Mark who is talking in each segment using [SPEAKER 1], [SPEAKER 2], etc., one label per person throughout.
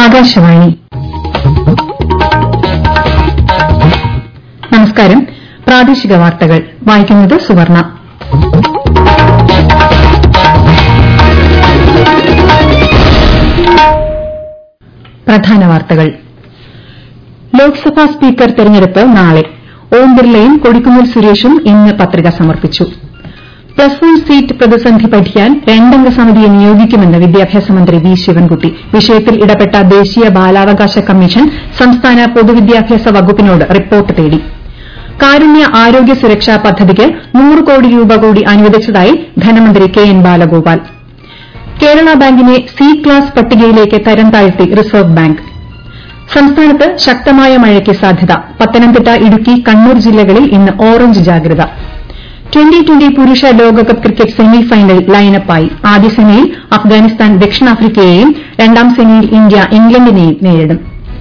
[SPEAKER 1] ആകാശവാണി. നമസ്കാരം. പ്രാദേശിക വാർത്തകൾ വായിക്കുന്നത് സുവർണ. പ്രധാന വാർത്തകൾ. ലോക്സഭാ സ്പീക്കർ തെരഞ്ഞെടുപ്പ് നാളെ. ഓം ബിർളയും കൊടിക്കുന്നിൽ സുരേഷും ഇന്ന് പത്രിക സമർപ്പിച്ചു. പ്ലസ് 1 സീറ്റ് പ്രതിസന്ധി പഠിക്കാൻ രണ്ടംഗ സമിതിയെ നിയോഗിക്കുമെന്ന് വിദ്യാഭ്യാസ മന്ത്രി വി. ശിവൻകുട്ടി. വിഷയത്തിൽ ഇടപെട്ട ദേശീയ ബാലാവകാശ കമ്മീഷൻ സംസ്ഥാന പൊതുവിദ്യാഭ്യാസ വകുപ്പിനോട് റിപ്പോർട്ട് തേടി. കാരുണ്യ ആരോഗ്യ സുരക്ഷാ പദ്ധതിക്ക് 100 കോടി രൂപ കൂടി അനുവദിച്ചതായി ധനമന്ത്രി കെ. എൻ. ബാലഗോപാൽ. കേരള ബാങ്കിനെ സി ക്ലാസ് പട്ടികയിലേക്ക് തരം താഴ്ത്തി റിസർവ് ബാങ്ക്. സംസ്ഥാനത്ത് ശക്തമായ മഴയ്ക്ക് സാധ്യത. പത്തനംതിട്ട, ഇടുക്കി, കണ്ണൂർ ജില്ലകളിൽ ഇന്ന് ഓറഞ്ച് ജാഗ്രത. ട്വന്റി പുരുഷ ലോകകപ്പ് ക്രിക്കറ്റ് സെമി ഫൈനൽ ലൈനപ്പായി. ആദ്യ സെമിയിൽ അഫ്ഗാനിസ്ഥാൻ ദക്ഷിണാഫ്രിക്കയെയും രണ്ടാം സെമിയിൽ ഇന്ത്യ ഇംഗ്ലണ്ടിനെയും നേരിടും.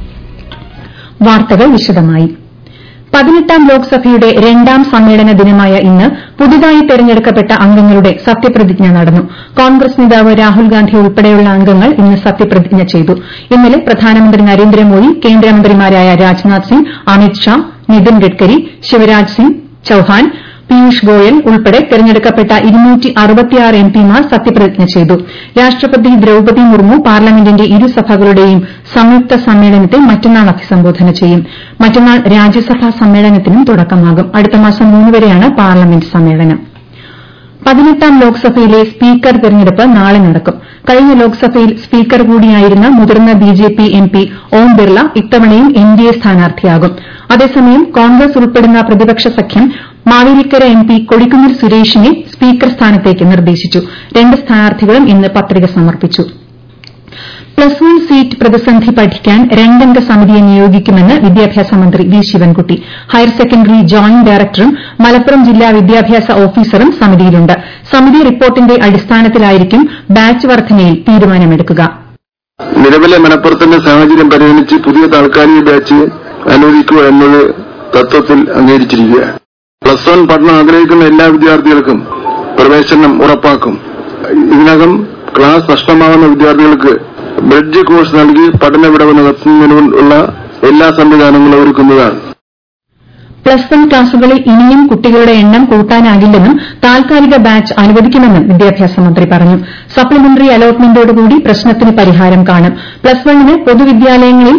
[SPEAKER 1] വാർത്തകൾ വിശദമായി. 18ാം ലോക്സഭയുടെ രണ്ടാം സമ്മേളന ദിനമായ ഇന്ന് പുതുതായി തെരഞ്ഞെടുക്കപ്പെട്ട അംഗങ്ങളുടെ സത്യപ്രതിജ്ഞ നടന്നു. കോൺഗ്രസ് നേതാവ് രാഹുൽ ഗാന്ധി ഉൾപ്പെടെയുള്ള അംഗങ്ങൾ ഇന്ന് സത്യപ്രതിജ്ഞ ചെയ്തു. ഇന്നലെ പ്രധാനമന്ത്രി നരേന്ദ്രമോദി, കേന്ദ്രമന്ത്രിമാരായ രാജ്നാഥ് സിംഗ്, അമിത് ഷാ, നിതിൻ ഗഡ്കരി, ശിവരാജ് സിംഗ് ചൌഹാൻ, പീയൂഷ് ഗോയൽ ഉൾപ്പെടെ തെരഞ്ഞെടുക്കപ്പെട്ട 266 എംപിമാർ സത്യപ്രതിജ്ഞ ചെയ്തു. രാഷ്ട്രപതി ദ്രൌപദി മുർമു പാർലമെന്റിന്റെ ഇരുസഭകളുടെയും സംയുക്ത സമ്മേളനത്തെ മറ്റന്നാൾ അഭിസംബോധന ചെയ്യും. മറ്റന്നാൾ രാജ്യസഭാ സമ്മേളനത്തിനും തുടക്കമാകും. അടുത്ത മാസം 3 വരെയാണ് പാർലമെന്റ് സമ്മേളനം. 18ാം ലോക്സഭയിലെ സ്പീക്കർ തെരഞ്ഞെടുപ്പ് നാളെ നടക്കും. കഴിഞ്ഞ ലോക്സഭയിൽ സ്പീക്കർ കൂടിയായിരുന്ന മുതിർന്ന ബിജെപി എംപി ഓം ബിർള ഇത്തവണയും എൻഡിഎ സ്ഥാനാർത്ഥിയാകും. അതേസമയം കോൺഗ്രസ് ഉൾപ്പെടുന്ന പ്രതിപക്ഷ സഖ്യം മാവേലിക്കര എംപി കൊടിക്കുന്നിൽ സുരേഷിനെ സ്പീക്കർ സ്ഥാനത്തേക്ക് നിർദ്ദേശിച്ചു. 2 സ്ഥാനാർത്ഥികളും ഇന്ന് പത്രിക സമർപ്പിച്ചു. പ്ലസ് 1 സീറ്റ് പ്രതിസന്ധി പഠിക്കാൻ രണ്ടംഗ സമിതിയെ നിയോഗിക്കുമെന്ന് വിദ്യാഭ്യാസ മന്ത്രി V. Sivankutty. Higher secondary joint ഡയറക്ടറും മലപ്പുറം ജില്ലാ വിദ്യാഭ്യാസ ഓഫീസറും സമിതിയിലുണ്ട്. സമിതി റിപ്പോർട്ടിന്റെ അടിസ്ഥാനത്തിലായിരിക്കും ബാച്ച് വർദ്ധനയിൽ തീരുമാനമെടുക്കുക.
[SPEAKER 2] നിലവിലെ മലപ്പുറത്തിന്റെ സാഹചര്യം പരിഗണിച്ച് പുതിയ താൽക്കാലിക ബാച്ച് അനുവദിക്കുക എന്നത് തത്വത്തിൽ അംഗീകരിച്ചിരിക്കുകയാണ്. പ്ലസ് 1 പഠനം ആഗ്രഹിക്കുന്ന എല്ലാ വിദ്യാർത്ഥികൾക്കും പ്രവേശനം ഉറപ്പാക്കും. ഇതിനകം ക്ലാസ് നഷ്ടമാകുന്ന വിദ്യാർത്ഥികൾക്ക് ബ്രിഡ്ജ് കോഴ്സ് നൽകി പഠന വിടവ് നടത്തുന്നതിനുള്ള എല്ലാ സംവിധാനങ്ങളും ഒരുക്കുന്നതാണ്.
[SPEAKER 1] പ്ലസ് 1 ക്ലാസുകളിൽ ഇനിയും കുട്ടികളുടെ എണ്ണം കൂട്ടാനാകില്ലെന്നും താൽക്കാലിക ബാച്ച് അനുവദിക്കുമെന്നും വിദ്യാഭ്യാസ മന്ത്രി പറഞ്ഞു. സപ്ലിമെന്ററി അലോട്ട്മെന്റോടുകൂടി പ്രശ്നത്തിന് പരിഹാരം കാണും. പ്ലസ് 1ന് പൊതുവിദ്യാലയങ്ങളിൽ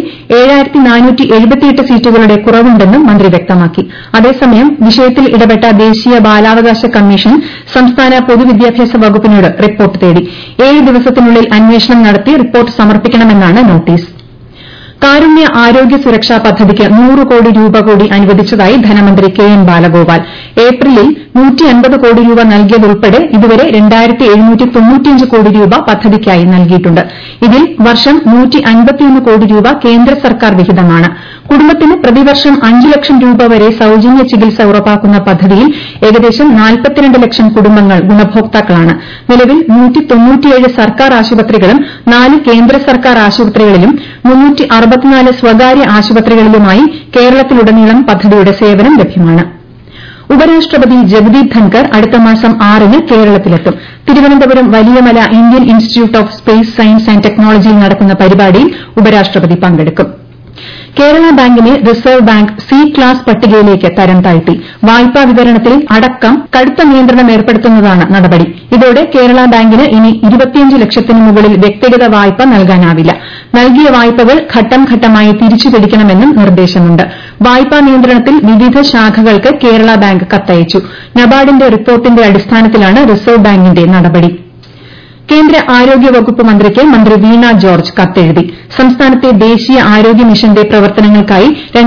[SPEAKER 1] 7478 സീറ്റുകളുടെ കുറവുണ്ടെന്നും മന്ത്രി വ്യക്തമാക്കി. അതേസമയം വിഷയത്തിൽ ഇടപെട്ട ദേശീയ ബാലാവകാശ കമ്മീഷൻ സംസ്ഥാന പൊതുവിദ്യാഭ്യാസ വകുപ്പിനോട് റിപ്പോർട്ട് തേടി. 7 ദിവസത്തിനുള്ളിൽ അന്വേഷണം നടത്തി റിപ്പോർട്ട് സമർപ്പിക്കണമെന്നാണ് നോട്ടീസ്. കാരുണ്യ ആരോഗ്യ സുരക്ഷാ പദ്ധതിക്ക് 100 കോടി രൂപ കൂടി അനുവദിച്ചതായി ധനമന്ത്രി കെ. എൻ. ബാലഗോപാൽ. ഏപ്രിലിൽ 150 കോടി രൂപ നൽകിയതുൾപ്പെടെ ഇതുവരെ 2795 കോടി രൂപ പദ്ധതിക്കായി നൽകിയിട്ടുണ്ട്. ഇതിൽ വർഷം 151 കോടി രൂപ കേന്ദ്ര സർക്കാർ വിഹിതമാണ്. കുടുംബത്തിന് പ്രതിവർഷം 5 ലക്ഷം രൂപ വരെ സൌജന്യ ചികിത്സ ഉറപ്പാക്കുന്ന പദ്ധതിയിൽ ഏകദേശം 42 ലക്ഷം കുടുംബങ്ങൾ ഗുണഭോക്താക്കളാണ്. നിലവിൽ 197 സർക്കാർ ആശുപത്രികളും 4 കേന്ദ്ര സർക്കാർ ആശുപത്രികളിലും 364 സ്വകാര്യ ആശുപത്രികളിലുമായി കേരളത്തിലുടനീളം പദ്ധതിയുടെ സേവനം ലഭ്യമാണ്. ഉപരാഷ്ട്രപതി ജഗദീപ് ധൻകർ അടുത്ത മാസം 6-ന് കേരളത്തിലെത്തും. Thiruvananthapuram Valiyamala Indian institute of space science and ടെക്നോളജിയിൽ നടക്കുന്ന പരിപാടിയിൽ ഉപരാഷ്ട്രപതി പങ്കെടുക്കും. കേരള ബാങ്കിനെ റിസർവ് ബാങ്ക് സി ക്ലാസ് പട്ടികയിലേക്ക് തരം താഴ്ത്തി. വായ്പാ വിതരണത്തിൽ അടക്കം കടുത്ത നിയന്ത്രണം ഏർപ്പെടുത്തുന്നതാണ് നടപടി. ഇതോടെ കേരള ബാങ്കിന് ഇനി 25 ലക്ഷത്തിന് മുകളിൽ വ്യക്തിഗത വായ്പ നൽകാനാവില്ല. നൽകിയ വായ്പകൾ ഘട്ടം ഘട്ടമായി തിരിച്ചുപിടിക്കണമെന്നും നിർദ്ദേശമുണ്ട്. വായ്പാ നിയന്ത്രണത്തിൽ വിവിധ ശാഖകൾക്ക് കേരള ബാങ്ക് കത്തയച്ചു. നബാർഡിന്റെ റിപ്പോർട്ടിന്റെ അടിസ്ഥാനത്തിലാണ് റിസർവ് ബാങ്കിന്റെ നടപടി. കേന്ദ്ര ആരോഗ്യ വകുപ്പ് മന്ത്രിക്ക് മന്ത്രി വീണ ജോർജ് കത്തെഴുതി. സംസ്ഥാനത്തെ ദേശീയ ആരോഗ്യ മിഷന്റെ പ്രവർത്തനങ്ങൾക്കായി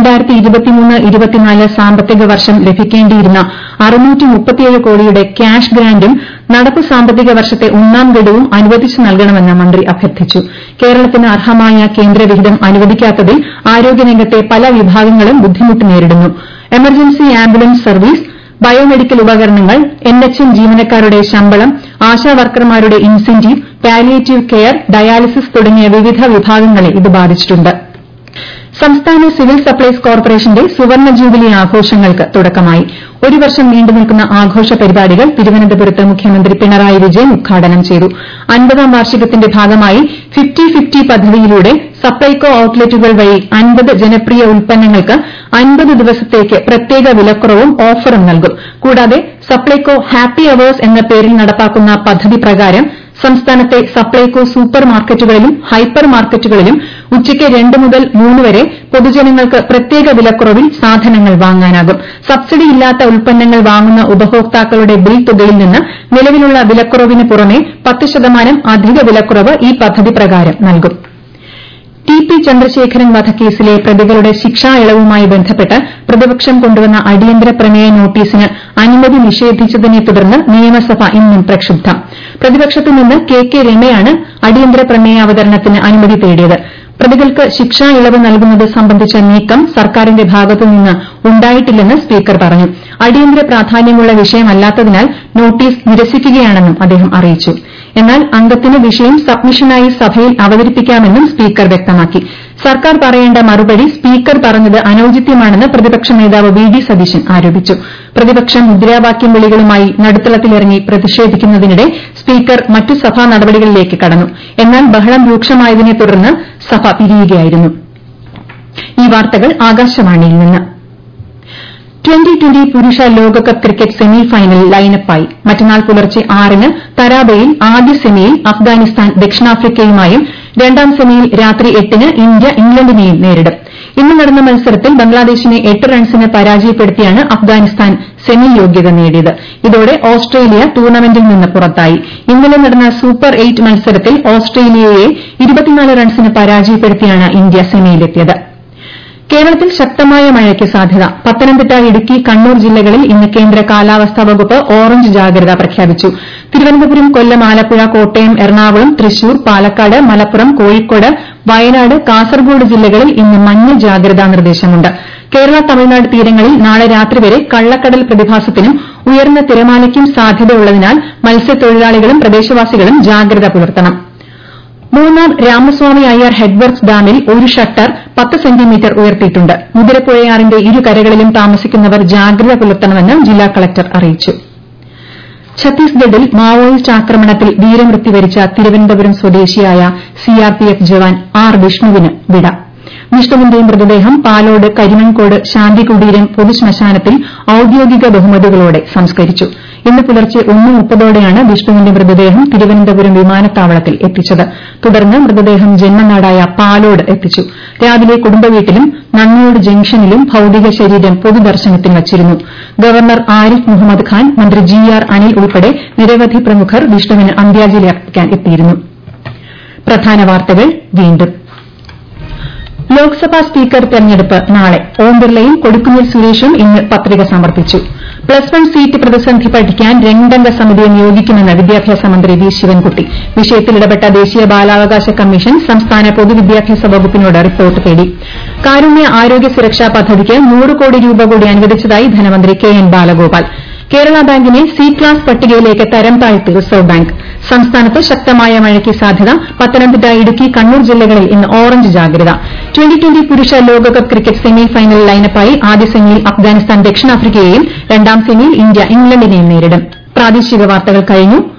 [SPEAKER 1] 2023-24 സാമ്പത്തിക വർഷം ലഭിക്കേണ്ടിയിരുന്ന 637 കോടിയുടെ ക്യാഷ് ഗ്രാന്റും നടപ്പ് സാമ്പത്തിക വർഷത്തെ 1ാം ഗഡുവും അനുവദിച്ചു നൽകണമെന്ന് മന്ത്രി അഭ്യർത്ഥിച്ചു. കേരളത്തിന് അർഹമായ കേന്ദ്രവിഹിതം അനുവദിക്കാത്തതിൽ ആരോഗ്യരംഗത്തെ പല വിഭാഗങ്ങളും ബുദ്ധിമുട്ട് നേരിടുന്നു. എമർജൻസി ആംബുലൻസ് സർവീസ്, ബയോമെഡിക്കൽ ഉപകരണങ്ങൾ, NHM ജീവനക്കാരുടെ ശമ്പളം, ആശാവർക്കർമാരുടെ ഇൻസെന്റീവ്, പാലിയേറ്റീവ് കെയർ, ഡയാലിസിസ് തുടങ്ങിയ വിവിധ വിഭാഗങ്ങളെ ഇത് ബാധിച്ചിട്ടുണ്ട്. സംസ്ഥാന സിവിൽ സപ്ലൈസ് കോർപ്പറേഷന്റെ സുവർണ്ണ ജൂബിലി ആഘോഷങ്ങൾക്ക് തുടക്കമായി. ഒരു വർഷം നീണ്ടുനിൽക്കുന്ന ആഘോഷ പരിപാടികൾ തിരുവനന്തപുരത്ത് മുഖ്യമന്ത്രി പിണറായി വിജയൻ ഉദ്ഘാടനം ചെയ്തു. 50ാം വാർഷികത്തിന്റെ ഭാഗമായി 50-50 പദ്ധതിയിലൂടെ സപ്ലൈകോ ഔട്ട്ലെറ്റുകൾ വഴി 50 ജനപ്രിയ ഉൽപ്പന്നങ്ങൾക്ക് 50 ദിവസത്തേക്ക് പ്രത്യേക വിലക്കുറവും ഓഫറും നൽകും. കൂടാതെ സപ്ലൈകോ ഹാപ്പി അവേഴ്സ് എന്ന പേരിൽ നടപ്പാക്കുന്ന പദ്ധതി പ്രകാരം സംസ്ഥാനത്തെ സപ്ലൈകോ സൂപ്പർ മാർക്കറ്റുകളിലും ഹൈപ്പർ മാർക്കറ്റുകളിലും ഉച്ചയ്ക്ക് 2 മുതൽ 3 വരെ പൊതുജനങ്ങൾക്ക് പ്രത്യേക വിലക്കുറവിൽ സാധനങ്ങൾ വാങ്ങാനാകും. സബ്സിഡിയില്ലാത്ത ഉൽപ്പന്നങ്ങൾ വാങ്ങുന്ന ഉപഭോക്താക്കളുടെ ബിൽ തുകയിൽ നിന്ന് നിലവിലുള്ള വിലക്കുറവിന് പുറമെ 10% അധിക വിലക്കുറവ് ഈ പദ്ധതി പ്രകാരം നൽകും. ടി.പി. ചന്ദ്രശേഖരൻ വധക്കേസിലെ പ്രതികളുടെ ശിക്ഷാ ഇളവുമായി ബന്ധപ്പെട്ട് പ്രതിപക്ഷം കൊണ്ടുവന്ന അടിയന്തര പ്രമേയ നോട്ടീസിന് അനുമതി നിഷേധിച്ചതിനെ തുടർന്ന് നിയമസഭ ഇന്നും പ്രക്ഷുബ്ധം. പ്രതിപക്ഷത്തു നിന്ന് കെ രമയാണ് അടിയന്തര പ്രമേയ അവതരണത്തിന് അനുമതി തേടിയത്. പ്രതികൾക്ക് ശിക്ഷാ ഇളവ് നൽകുന്നത് സംബന്ധിച്ച നീക്കം സർക്കാരിന്റെ ഭാഗത്തുനിന്ന് ഉണ്ടായിട്ടില്ലെന്ന് സ്പീക്കർ പറഞ്ഞു. അടിയന്തര പ്രാധാന്യമുള്ള വിഷയമല്ലാത്തതിനാൽ നോട്ടീസ് നിരസിക്കുകയാണെന്നും അദ്ദേഹം അറിയിച്ചു. എന്നാൽ അംഗത്തിന് വിഷയം സബ്മിഷനായി സഭയിൽ അവതരിപ്പിക്കാമെന്നും സ്പീക്കർ വ്യക്തമാക്കി. സർക്കാർ പറയേണ്ട മറുപടി സ്പീക്കർ പറഞ്ഞത് അനൌചിത്യമാണെന്ന് പ്രതിപക്ഷ നേതാവ് വി.ഡി. സതീശൻ ആരോപിച്ചു. പ്രതിപക്ഷം മുദ്രാവാക്യം വിളികളുമായി നടുത്തളത്തിലിറങ്ങി പ്രതിഷേധിക്കുന്നതിനിടെ സ്പീക്കർ മറ്റു സഭാ നടപടികളിലേക്ക് കടന്നു. എന്നാൽ ബഹളം രൂക്ഷമായതിനെ തുടർന്ന് സഭ പിരിയുകയായിരുന്നു. ഈ വാർത്തകൾ ആകാശവാണിയിൽ നിന്ന്. 2020 പുരുഷ ലോകകപ്പ് ക്രിക്കറ്റ് സെമി ഫൈനൽ ലൈനപ്പായി. മറ്റന്നാൾ പുലർച്ചെ 6-ന് തരാബയിൽ ആദ്യ സെമിയിൽ അഫ്ഗാനിസ്ഥാൻ ദക്ഷിണാഫ്രിക്കയുമായും രണ്ടാം സെമിയിൽ രാത്രി 8-ന് ഇന്ത്യ ഇംഗ്ലണ്ടിനെയും നേരിടും. ഇന്ന് നടന്ന മത്സരത്തിൽ ബംഗ്ലാദേശിനെ 8 റൺസിന് പരാജയപ്പെടുത്തിയാണ് അഫ്ഗാനിസ്ഥാൻ സെമി യോഗ്യത നേടിയത്. ഇതോടെ ഓസ്ട്രേലിയ ടൂർണമെന്റിൽ നിന്ന് പുറത്തായി. ഇന്നലെ നടന്ന സൂപ്പർ 8 മത്സരത്തിൽ ഓസ്ട്രേലിയയെ 24 റൺസിന് പരാജയപ്പെടുത്തിയാണ് ഇന്ത്യ സെമിയിലെത്തിയത്. കേരളത്തിൽ ശക്തമായ മഴയ്ക്ക് സാധ്യത. പത്തനംതിട്ട, ഇടുക്കി, കണ്ണൂർ ജില്ലകളിൽ ഇന്ന് കേന്ദ്ര കാലാവസ്ഥാ വകുപ്പ് ഓറഞ്ച് ജാഗ്രത പ്രഖ്യാപിച്ചു. തിരുവനന്തപുരം, കൊല്ലം, ആലപ്പുഴ, കോട്ടയം, എറണാകുളം, തൃശൂർ, പാലക്കാട്, മലപ്പുറം, കോഴിക്കോട്, വയനാട്, കാസർഗോഡ് ജില്ലകളിൽ ഇന്ന് മഞ്ഞ ജാഗ്രതാ നിർദ്ദേശമുണ്ട്. കേരള, തമിഴ്നാട് തീരങ്ങളിൽ നാളെ രാത്രി വരെ കള്ളക്കടൽ പ്രതിഭാസത്തിനും ഉയർന്ന തിരമാലയ്ക്കും സാധ്യതയുള്ളതിനാൽ മത്സ്യത്തൊഴിലാളികളും പ്രദേശവാസികളും ജാഗ്രത പുലർത്തണം. മൂന്നാർ രാമസ്വാമി അയ്യർ ഹെഡ്വർക്സ് ഡാമിൽ ഒരു ഷട്ടർ 10 സെന്റിമീറ്റർ ഉയർത്തിയിട്ടുണ്ട്. മുതിരപ്പുഴയാറിന്റെ ഇരുകരകളിലും താമസിക്കുന്നവർ ജാഗ്രത പുലർത്തണമെന്ന് ജില്ലാ കളക്ടർ അറിയിച്ചു. ഛത്തീസ്ഗഡിൽ മാവോയിസ്റ്റ് ആക്രമണത്തിൽ വീരമൃത്യു വരിച്ച തിരുവനന്തപുരം സ്വദേശിയായ സിആർപിഎഫ് ജവാൻ ആർ വിഷ്ണുവിന് വിട. വിഷ്ണുവിന്റെ മൃതദേഹം പാലോട് കരിമൺകോട് ശാന്തികുടീരം പൊതുശ്മശാനത്തിൽ ഔദ്യോഗിക ബഹുമതികളോടെ സംസ്കരിച്ചു. ഇന്ന് പുലർച്ചെ 1:30ഓടെയാണ് വിഷ്ണുവിന്റെ മൃതദേഹം തിരുവനന്തപുരം വിമാനത്താവളത്തിൽ എത്തിച്ചത്. തുടർന്ന് മൃതദേഹം ജന്മനാടായ പാലോട് എത്തിച്ചു. രാവിലെ കുടുംബവീട്ടിലും നന്ദിയോട് ജംഗ്ഷനിലും ഭൌതിക ശരീരം പൊതുദർശനത്തിന് വച്ചിരുന്നു. ഗവർണർ ആരിഫ് മുഹമ്മദ് ഖാൻ, മന്ത്രി ജി.ആർ. അനിൽ ഉൾപ്പെടെ നിരവധി പ്രമുഖർ വിഷ്ണുവിന് അന്ത്യാഞ്ജലി അർപ്പിക്കാൻ എത്തിയിരുന്നു. പ്രധാന വാർത്തകൾ വീണ്ടും. ലോക്സഭാ സ്പീക്കർ തെരഞ്ഞെടുപ്പ് നാളെ. ഓം ബിർളയും കൊടിക്കുന്നിൽ സുരേഷും ഇന്ന് പത്രിക സമർപ്പിച്ചു. +1 സീറ്റ് പ്രതിസന്ധി പഠിക്കാൻ 2-അംഗ സമിതിയെ നിയോഗിക്കുമെന്ന് വിദ്യാഭ്യാസ മന്ത്രി വി. ശിവൻകുട്ടി. വിഷയത്തിൽ ഇടപെട്ട ദേശീയ ബാലാവകാശ കമ്മീഷൻ സംസ്ഥാന പൊതുവിദ്യാഭ്യാസ വകുപ്പിനോട് റിപ്പോർട്ട് തേടി. കാരുണ്യ ആരോഗ്യ സുരക്ഷാ പദ്ധതിക്ക് 100 കോടി രൂപ കൂടി അനുവദിച്ചതായി ധനമന്ത്രി കെ.എൻ. ബാലഗോപാൽ. കേരള ബാങ്കിനെ സി ക്ലാസ് പട്ടികയിലേക്ക് തരം താഴ്ത്തി റിസർവ് ബാങ്ക്. സംസ്ഥാനത്ത് ശക്തമായ മഴയ്ക്ക് സാധ്യത. പത്തനംതിട്ട, ഇടുക്കി, കണ്ണൂർ ജില്ലകളിൽ ഇന്ന് ഓറഞ്ച് ജാഗ്രത. 2020 പുരുഷ ലോകകപ്പ് ക്രിക്കറ്റ് സെമി ഫൈനൽ ലൈനപ്പായി. ആദ്യ സെമിയിൽ അഫ്ഗാനിസ്ഥാൻ ദക്ഷിണാഫ്രിക്കയെയും രണ്ടാം സെമിയിൽ ഇന്ത്യ ഇംഗ്ലണ്ടിനെയും നേരിടും. പ്രാദേശിക വാർത്തകൾ കഴിഞ്ഞു.